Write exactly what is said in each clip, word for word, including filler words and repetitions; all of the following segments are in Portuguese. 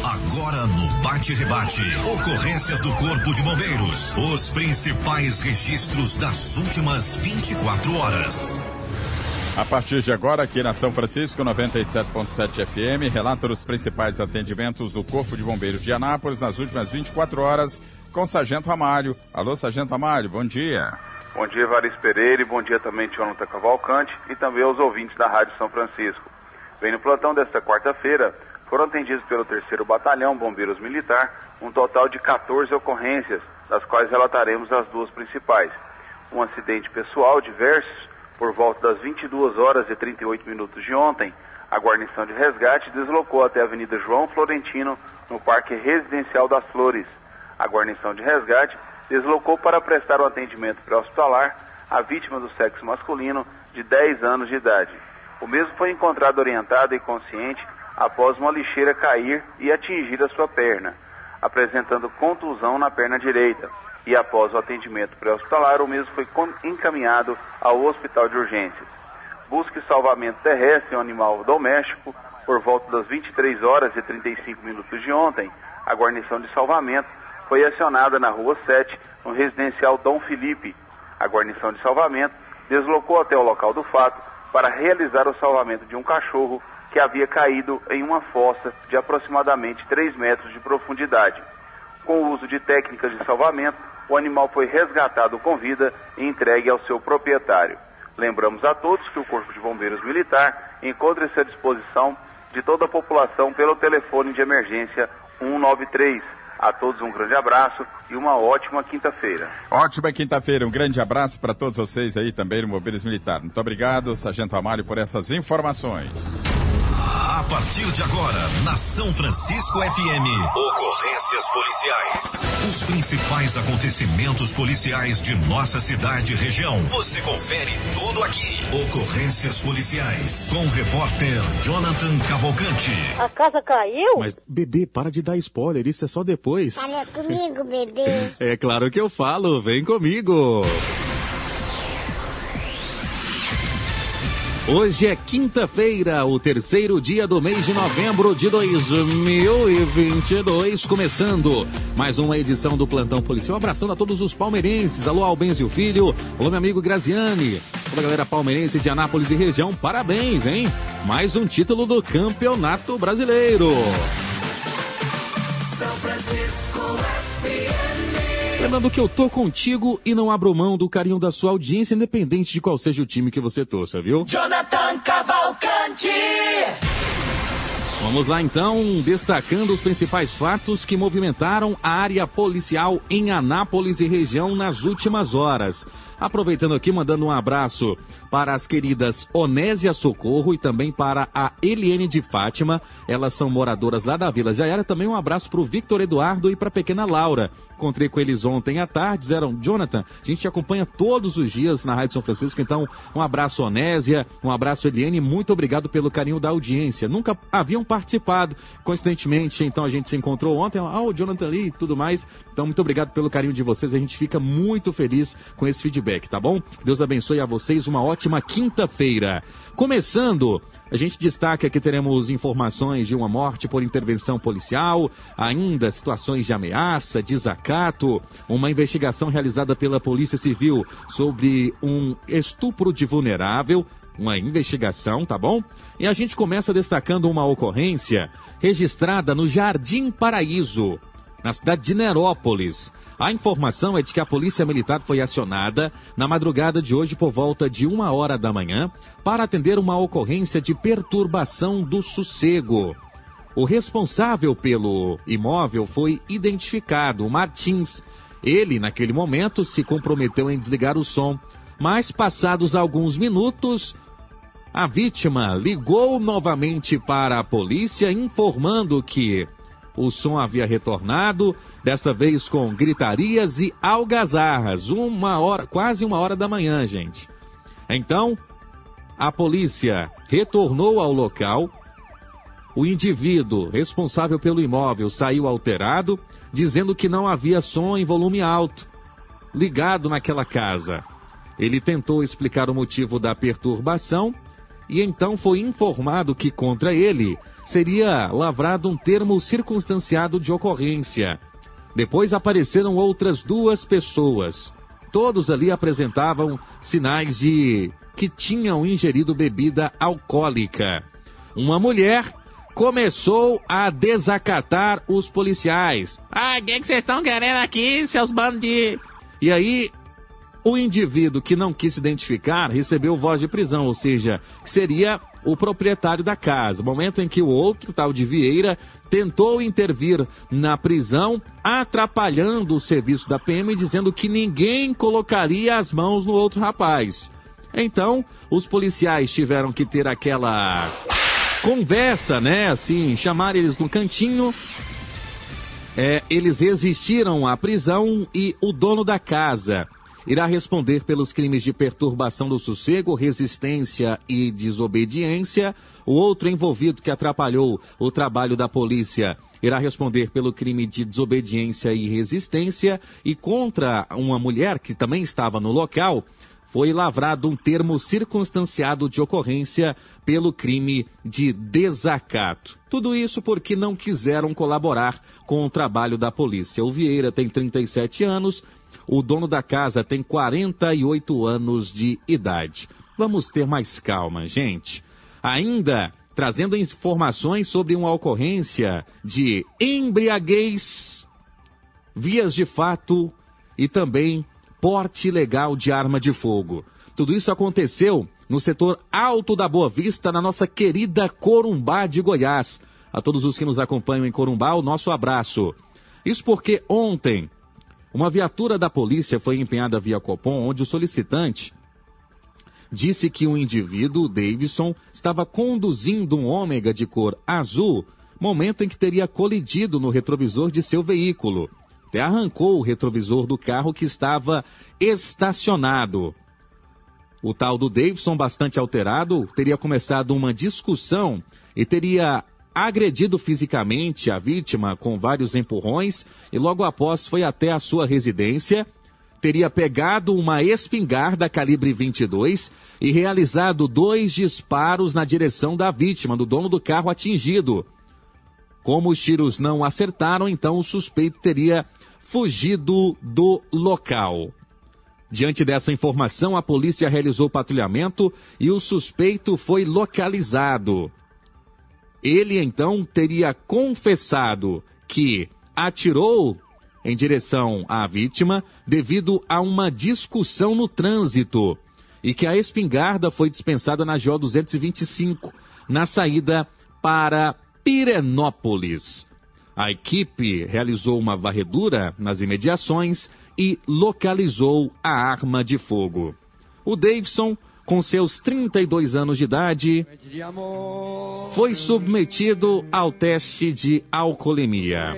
Agora no Bate e Rebate, ocorrências do Corpo de Bombeiros. Os principais registros das últimas vinte e quatro horas. A partir de agora, aqui na São Francisco, noventa e sete ponto sete F M, relata os principais atendimentos do Corpo de Bombeiros de Anápolis nas últimas vinte e quatro horas, com o Sargento Ramalho. Alô, Sargento Ramalho, bom dia. Bom dia, Evaristo Pereira, e bom dia também, Jonathan Cavalcante, e também aos ouvintes da Rádio São Francisco. Bem, no plantão desta quarta-feira, foram atendidos pelo terceiro Batalhão Bombeiros Militar um total de quatorze ocorrências, das quais relataremos as duas principais. Um acidente pessoal diversos. Por volta das vinte e duas horas e trinta e oito minutos de ontem, a guarnição de resgate deslocou até a Avenida João Florentino, no Parque Residencial das Flores. A guarnição de resgate deslocou para prestar um atendimento pré-hospitalar à vítima do sexo masculino de dez anos de idade. O mesmo foi encontrado orientado e consciente após uma lixeira cair e atingir a sua perna, apresentando contusão na perna direita. E após o atendimento pré-hospitalar, o mesmo foi encaminhado ao hospital de urgências. Busca e salvamento terrestre em um animal doméstico. Por volta das vinte e três horas e trinta e cinco minutos de ontem, a guarnição de salvamento foi acionada na Rua sete, no residencial Dom Felipe. A guarnição de salvamento deslocou até o local do fato para realizar o salvamento de um cachorro que havia caído em uma fossa de aproximadamente três metros de profundidade. Com o uso de técnicas de salvamento, o animal foi resgatado com vida e entregue ao seu proprietário. Lembramos a todos que o Corpo de Bombeiros Militar encontra-se à disposição de toda a população pelo telefone de emergência cento e noventa e três. A todos um grande abraço e uma ótima quinta-feira. Ótima quinta-feira, um grande abraço para todos vocês aí também no Bombeiros Militar. Muito obrigado, Sargento Ramalho, por essas informações. A partir de agora, na São Francisco F M, ocorrências policiais. Os principais acontecimentos policiais de nossa cidade e região. Você confere tudo aqui. Ocorrências policiais, com o repórter Jonathan Cavalcante. A casa caiu? Mas, bebê, para de dar spoiler, isso é só depois. Fala comigo, bebê. É claro que eu falo, vem comigo. Hoje é quinta-feira, o terceiro dia do mês de novembro de dois mil e vinte e dois, começando mais uma edição do Plantão Policial. Um abração a todos os palmeirenses. Alô, Albenzio Filho. Alô, meu amigo Graziani. Toda a galera palmeirense de Anápolis e região, parabéns, hein? Mais um título do Campeonato Brasileiro. São Francisco F M. Lembrando que eu tô contigo e não abro mão do carinho da sua audiência, independente de qual seja o time que você torça, viu? Jonathan Cavalcante! Vamos lá então, destacando os principais fatos que movimentaram a área policial em Anápolis e região nas últimas horas. Aproveitando aqui, mandando um abraço para as queridas Onésia Socorro e também para a Eliane de Fátima. Elas são moradoras lá da Vila Jaiara. Também um abraço para o Victor Eduardo e para a pequena Laura. Encontrei com eles ontem à tarde, disseram: Jonathan, a gente te acompanha todos os dias na Rádio São Francisco, então um abraço Onésia, um abraço Eliane, muito obrigado pelo carinho da audiência. Nunca haviam participado, coincidentemente, então a gente se encontrou ontem, ah, o Jonathan ali e tudo mais, então muito obrigado pelo carinho de vocês, a gente fica muito feliz com esse feedback, tá bom? Deus abençoe a vocês, uma ótima quinta-feira. Começando, a gente destaca que teremos informações de uma morte por intervenção policial, ainda situações de ameaça, desacato, uma investigação realizada pela Polícia Civil sobre um estupro de vulnerável, uma investigação, tá bom? E a gente começa destacando uma ocorrência registrada no Jardim Paraíso, na cidade de Nerópolis. A informação é de que a Polícia Militar foi acionada na madrugada de hoje por volta de uma hora da manhã para atender uma ocorrência de perturbação do sossego. O responsável pelo imóvel foi identificado, o Martins. Ele, naquele momento, se comprometeu em desligar o som, mas passados alguns minutos, a vítima ligou novamente para a polícia informando que o som havia retornado, desta vez com gritarias e algazarras, uma hora, quase uma hora da manhã, gente. Então, a polícia retornou ao local. O indivíduo responsável pelo imóvel saiu alterado, dizendo que não havia som em volume alto ligado naquela casa. Ele tentou explicar o motivo da perturbação e então foi informado que contra ele seria lavrado um termo circunstanciado de ocorrência. Depois apareceram outras duas pessoas. Todos ali apresentavam sinais de que tinham ingerido bebida alcoólica. Uma mulher começou a desacatar os policiais. Ah, o que vocês estão querendo aqui, seus bandos de... E aí, o indivíduo que não quis se identificar recebeu voz de prisão, ou seja, seria o proprietário da casa. Momento em que o outro, tal de Vieira, tentou intervir na prisão, atrapalhando o serviço da P M, dizendo que ninguém colocaria as mãos no outro rapaz. Então, os policiais tiveram que ter aquela conversa, né? Assim, chamar eles no cantinho. É, eles resistiram à prisão e o dono da casa irá responder pelos crimes de perturbação do sossego, resistência e desobediência. O outro envolvido que atrapalhou o trabalho da polícia irá responder pelo crime de desobediência e resistência. E contra uma mulher que também estava no local, foi lavrado um termo circunstanciado de ocorrência pelo crime de desacato. Tudo isso porque não quiseram colaborar com o trabalho da polícia. O Vieira tem trinta e sete anos, o dono da casa tem quarenta e oito anos de idade. Vamos ter mais calma, gente. Ainda trazendo informações sobre uma ocorrência de embriaguez, vias de fato e também porte ilegal de arma de fogo. Tudo isso aconteceu no setor Alto da Boa Vista, na nossa querida Corumbá de Goiás. A todos os que nos acompanham em Corumbá, o nosso abraço. Isso porque ontem uma viatura da polícia foi empenhada via Copom, onde o solicitante disse que um indivíduo, o Davidson, estava conduzindo um Ômega de cor azul, momento em que teria colidido no retrovisor de seu veículo. Até arrancou o retrovisor do carro que estava estacionado. O tal do Davidson, bastante alterado, teria começado uma discussão e teria agredido fisicamente a vítima com vários empurrões e logo após foi até a sua residência, teria pegado uma espingarda calibre vinte e dois e realizado dois disparos na direção da vítima, do dono do carro atingido. Como os tiros não acertaram, então o suspeito teria fugido do local. Diante dessa informação, a polícia realizou patrulhamento e o suspeito foi localizado. Ele, então, teria confessado que atirou em direção à vítima devido a uma discussão no trânsito e que a espingarda foi dispensada na G O duzentos e vinte e cinco, na saída para Pirenópolis. A equipe realizou uma varredura nas imediações e localizou a arma de fogo. O Davidson, com seus trinta e dois anos de idade, foi submetido ao teste de alcoolemia.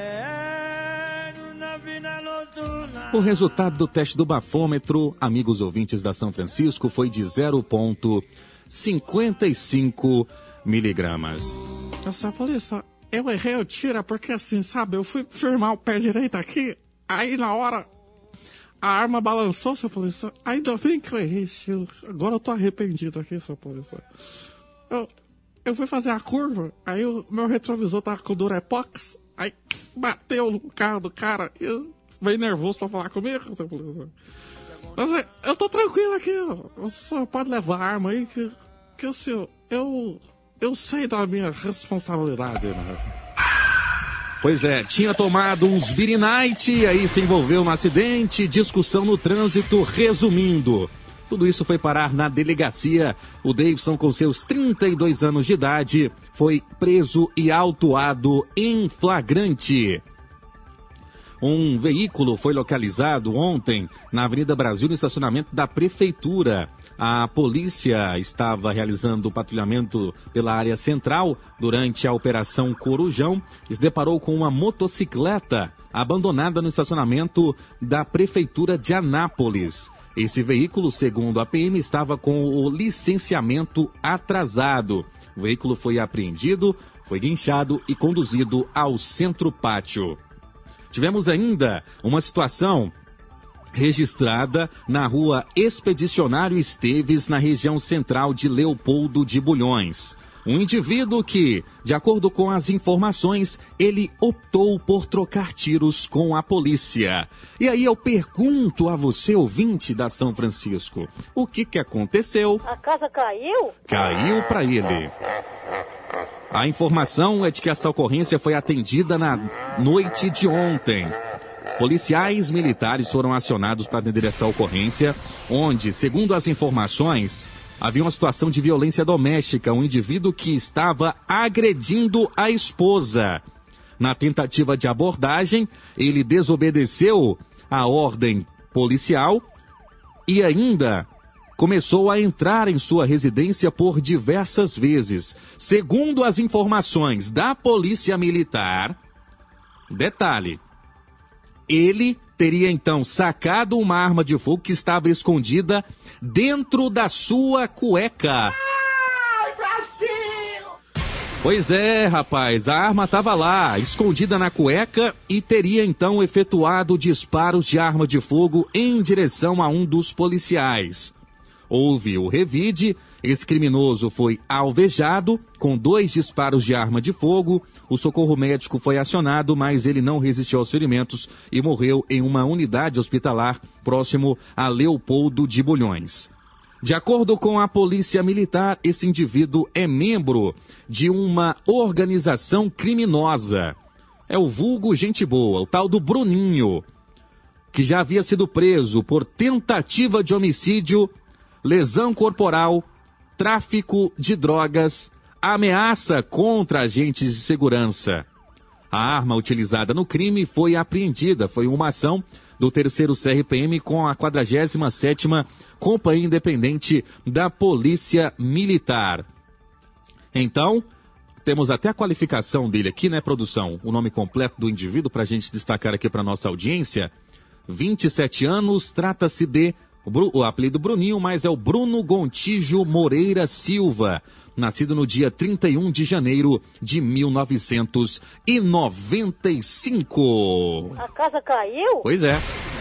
O resultado do teste do bafômetro, amigos ouvintes da São Francisco, foi de zero vírgula cinquenta e cinco miligramas. Essa polícia, eu errei o tiro porque assim, sabe, eu fui firmar o pé direito aqui, aí na hora a arma balançou, seu polícia. Ainda bem que eu errei, tio. Agora eu tô arrependido aqui, seu polícia. Eu, eu fui fazer a curva, aí o meu retrovisor tava com Durepox, aí bateu no carro do cara e eu veio nervoso pra falar comigo, seu polícia. Mas eu tô tranquilo aqui, o senhor pode levar a arma aí, que, que o senhor, eu, eu sei da minha responsabilidade, né? Pois é, tinha tomado uns Beer Night e aí se envolveu no acidente, discussão no trânsito, resumindo. Tudo isso foi parar na delegacia. O Davidson, com seus trinta e dois anos de idade, foi preso e autuado em flagrante. Um veículo foi localizado ontem na Avenida Brasil, no estacionamento da Prefeitura. A polícia estava realizando o patrulhamento pela área central durante a Operação Corujão e se deparou com uma motocicleta abandonada no estacionamento da Prefeitura de Anápolis. Esse veículo, segundo a P M, estava com o licenciamento atrasado. O veículo foi apreendido, foi guinchado e conduzido ao Centro Pátio. Tivemos ainda uma situação registrada na rua Expedicionário Esteves, na região central de Leopoldo de Bulhões. Um indivíduo que, de acordo com as informações, ele optou por trocar tiros com a polícia. E aí eu pergunto a você, ouvinte da São Francisco, o que que aconteceu? A casa caiu? Caiu para ele. A informação é de que essa ocorrência foi atendida na noite de ontem. Policiais militares foram acionados para atender essa ocorrência, onde, segundo as informações, havia uma situação de violência doméstica, um indivíduo que estava agredindo a esposa. Na tentativa de abordagem, ele desobedeceu a ordem policial e ainda começou a entrar em sua residência por diversas vezes. Segundo as informações da Polícia Militar, detalhe, ele teria então sacado uma arma de fogo que estava escondida dentro da sua cueca. Ai, Brasil! Pois é, rapaz, a arma estava lá, escondida na cueca, e teria então efetuado disparos de arma de fogo em direção a um dos policiais. Houve o revide, esse criminoso foi alvejado com dois disparos de arma de fogo. O socorro médico foi acionado, mas ele não resistiu aos ferimentos e morreu em uma unidade hospitalar próximo a Leopoldo de Bulhões. De acordo com a Polícia Militar, esse indivíduo é membro de uma organização criminosa. É o vulgo gente boa, o tal do Bruninho, que já havia sido preso por tentativa de homicídio, lesão corporal, tráfico de drogas, ameaça contra agentes de segurança. A arma utilizada no crime foi apreendida, foi uma ação do terceiro C R P M com a quadragésima sétima Companhia Independente da Polícia Militar. Então, temos até a qualificação dele aqui, né, produção? O nome completo do indivíduo para a gente destacar aqui para nossa audiência. vinte e sete anos, trata-se de o apelido Bruninho, mas é o Bruno Gontijo Moreira Silva, nascido no dia trinta e um de janeiro de mil novecentos e noventa e cinco. A casa caiu? Pois é.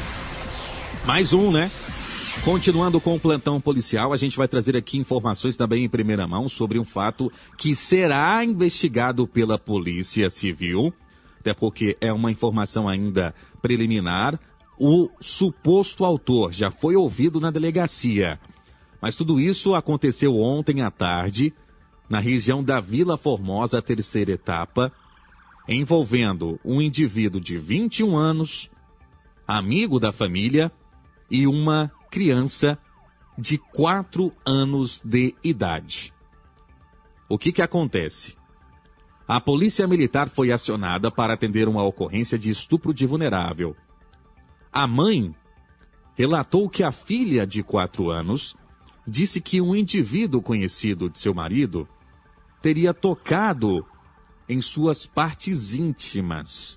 Mais um, né? Continuando com o plantão policial, a gente vai trazer aqui informações também em primeira mão sobre um fato que será investigado pela Polícia Civil, até porque é uma informação ainda preliminar. O suposto autor já foi ouvido na delegacia, mas tudo isso aconteceu ontem à tarde, na região da Vila Formosa, terceira etapa, envolvendo um indivíduo de vinte e um anos, amigo da família, e uma criança de quatro anos de idade. O que que acontece? A Polícia Militar foi acionada para atender uma ocorrência de estupro de vulnerável. A mãe relatou que a filha de quatro anos disse que um indivíduo conhecido de seu marido teria tocado em suas partes íntimas.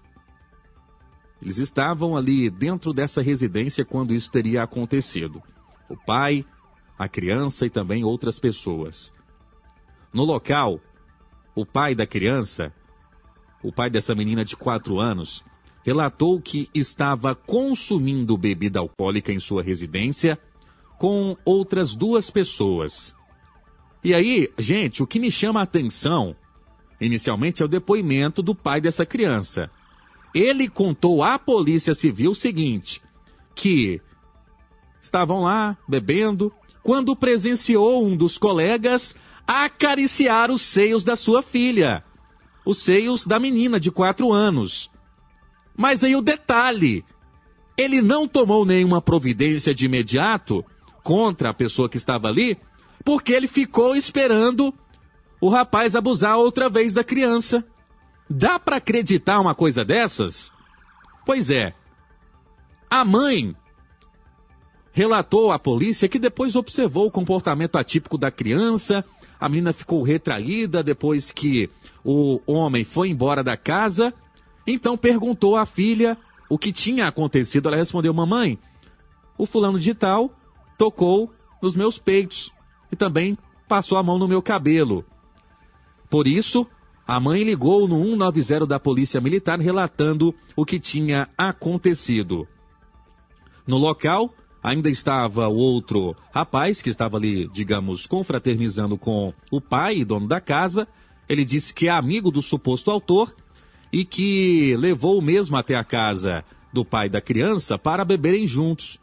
Eles estavam ali dentro dessa residência quando isso teria acontecido. O pai, a criança e também outras pessoas. No local, o pai da criança, o pai dessa menina de quatro anos, relatou que estava consumindo bebida alcoólica em sua residência com outras duas pessoas. E aí, gente, o que me chama a atenção, inicialmente, é o depoimento do pai dessa criança. Ele contou à Polícia Civil o seguinte, que estavam lá bebendo, quando presenciou um dos colegas acariciar os seios da sua filha, os seios da menina de quatro anos. Mas aí o detalhe, ele não tomou nenhuma providência de imediato contra a pessoa que estava ali, porque ele ficou esperando o rapaz abusar outra vez da criança. Dá para acreditar uma coisa dessas? Pois é. A mãe relatou à polícia que depois observou o comportamento atípico da criança. A menina ficou retraída depois que o homem foi embora da casa. Então perguntou à filha o que tinha acontecido. Ela respondeu: mamãe, o fulano de tal tocou nos meus peitos e também passou a mão no meu cabelo. Por isso, a mãe ligou no cento e noventa da Polícia Militar relatando o que tinha acontecido. No local, Ainda estava o outro rapaz que estava ali, digamos, confraternizando com o pai, dono da casa. Ele disse que é amigo do suposto autor e que levou o mesmo até a casa do pai da criança para beberem juntos.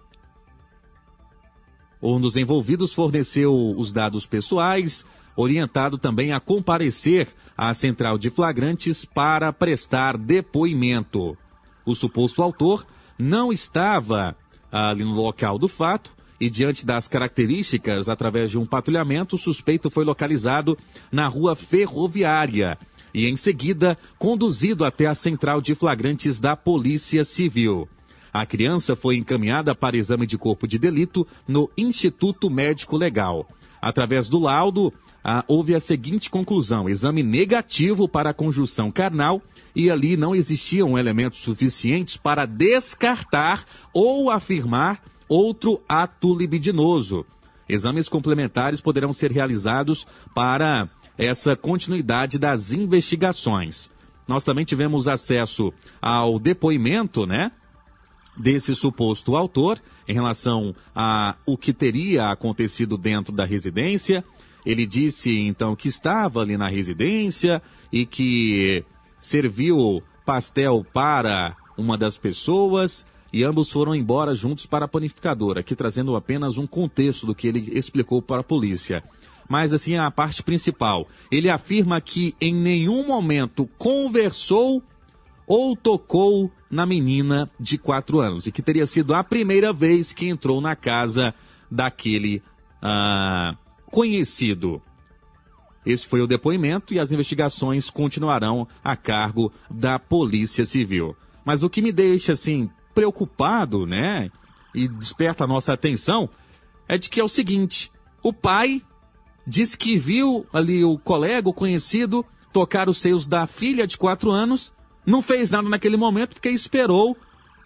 Um dos envolvidos forneceu os dados pessoais, orientado também a comparecer à central de flagrantes para prestar depoimento. O suposto autor não estava ali no local do fato e, diante das características, através de um patrulhamento, o suspeito foi localizado na rua Ferroviária e, em seguida, conduzido até a central de flagrantes da Polícia Civil. A criança foi encaminhada para exame de corpo de delito no Instituto Médico Legal. Através do laudo, ah, houve a seguinte conclusão: exame negativo para a conjunção carnal, e ali não existiam elementos suficientes para descartar ou afirmar outro ato libidinoso. Exames complementares poderão ser realizados para essa continuidade das investigações. Nós também tivemos acesso ao depoimento, né, desse suposto autor em relação a o que teria acontecido dentro da residência. Ele disse, então, que estava ali na residência e que serviu pastel para uma das pessoas e ambos foram embora juntos para a panificadora, aqui trazendo apenas um contexto do que ele explicou para a polícia. Mas, assim, a parte principal, ele afirma que em nenhum momento conversou ou tocou na menina de quatro anos e que teria sido a primeira vez que entrou na casa daquele ah, conhecido. Esse foi o depoimento e as investigações continuarão a cargo da Polícia Civil. Mas o que me deixa, assim, preocupado, né, e desperta a nossa atenção, é de que é o seguinte: o pai diz que viu ali o colega, o conhecido, tocar os seios da filha de quatro anos, não fez nada naquele momento porque esperou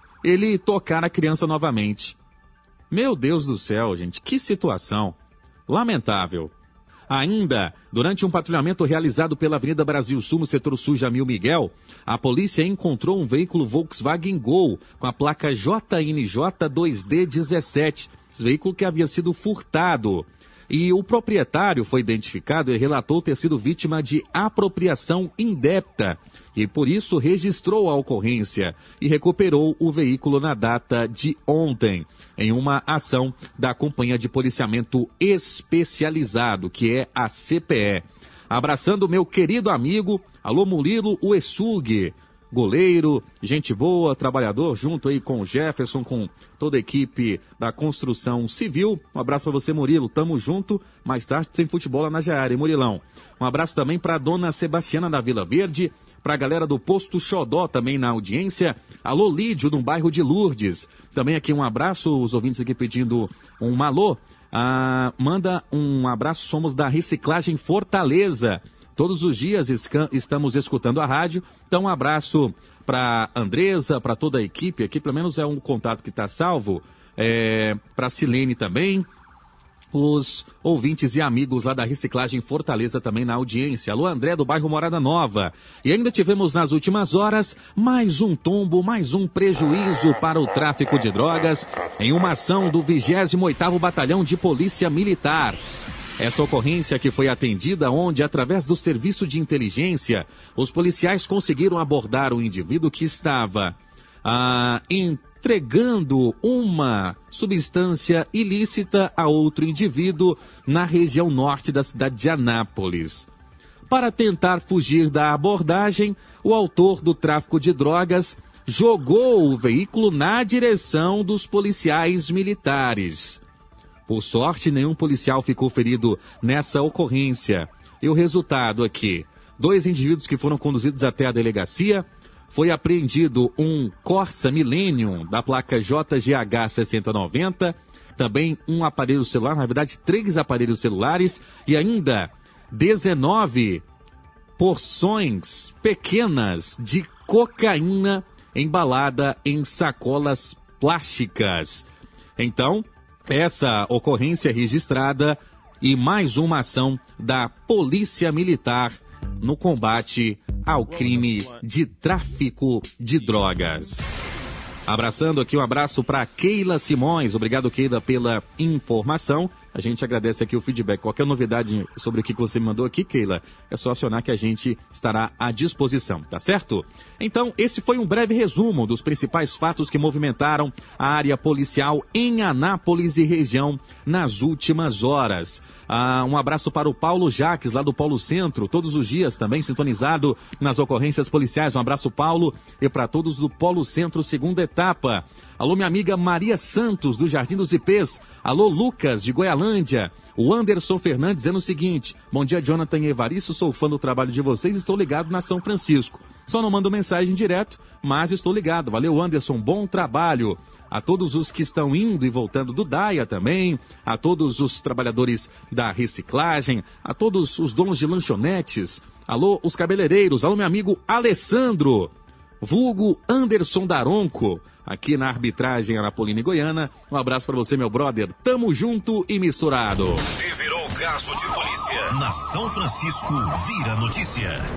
ele tocar a criança novamente. Meu Deus do céu, gente, que situação lamentável. Ainda, durante um patrulhamento realizado pela Avenida Brasil Sul, no setor sul Jamil Miguel, a polícia encontrou um veículo Volkswagen Gol com a placa J N J dois D dezessete, esse veículo que havia sido furtado. E o proprietário foi identificado e relatou ter sido vítima de apropriação indébita e, por isso, registrou a ocorrência e recuperou o veículo na data de ontem, em uma ação da Companhia de Policiamento Especializado, que é a C P E. Abraçando o meu querido amigo, alô Murilo Uessug, goleiro, gente boa, trabalhador, junto aí com o Jefferson, com toda a equipe da construção civil. Um abraço para você, Murilo, tamo junto. Mais tarde tem futebol lá na Jaiara, hein, Murilão? Um abraço também para a dona Sebastiana da Vila Verde, para a galera do Posto Xodó também na audiência. Alô, Lídio, no bairro de Lourdes. Também aqui um abraço, os ouvintes aqui pedindo um alô. Ah, manda um abraço, somos da Reciclagem Fortaleza. Todos os dias estamos escutando a rádio, então um abraço para Andresa, para toda a equipe aqui, pelo menos é um contato que está salvo, é, para a Silene também, os ouvintes e amigos lá da Reciclagem Fortaleza também na audiência. Alô, André, do bairro Morada Nova. E ainda tivemos nas últimas horas mais um tombo, mais um prejuízo para o tráfico de drogas em uma ação do vigésimo oitavo Batalhão de Polícia Militar. Essa ocorrência que foi atendida onde, através do serviço de inteligência, os policiais conseguiram abordar o indivíduo que estava ah, entregando uma substância ilícita a outro indivíduo na região norte da cidade de Anápolis. Para tentar fugir da abordagem, o autor do tráfico de drogas jogou o veículo na direção dos policiais militares. Por sorte, nenhum policial ficou ferido nessa ocorrência. E o resultado aqui: dois indivíduos que foram conduzidos até a delegacia, foi apreendido um Corsa Millennium da placa J G H sessenta noventa, também um aparelho celular, na verdade três aparelhos celulares e ainda dezenove porções pequenas de cocaína embalada em sacolas plásticas. Então, essa ocorrência registrada e mais uma ação da Polícia Militar no combate ao crime de tráfico de drogas. Abraçando aqui, um abraço para Keila Simões. Obrigado, Keila, pela informação. A gente agradece aqui o feedback. Qualquer novidade sobre o que você me mandou aqui, Keila, é só acionar que a gente estará à disposição, tá certo? Então, esse foi um breve resumo dos principais fatos que movimentaram a área policial em Anápolis e região nas últimas horas. Ah, um abraço para o Paulo Jaques, lá do Polo Centro, todos os dias também sintonizado nas ocorrências policiais. Um abraço, Paulo, e para todos do Polo Centro, segunda etapa. Alô, minha amiga Maria Santos, do Jardim dos Ipês. Alô, Lucas, de Goialândia. O Anderson Fernandes dizendo o seguinte: bom dia, Jonathan e Evaristo, sou fã do trabalho de vocês, estou ligado na São Francisco. Só não mando mensagem direto, mas estou ligado. Valeu, Anderson, bom trabalho. A todos os que estão indo e voltando do Daia também, a todos os trabalhadores da reciclagem, a todos os donos de lanchonetes. Alô, os cabeleireiros. Alô, meu amigo Alessandro, vulgo Anderson Daronco, aqui na arbitragem Anapolina e Goiânia. Um abraço pra você, meu brother. Tamo junto e misturado. Se virou caso de polícia, na São Francisco, vira notícia.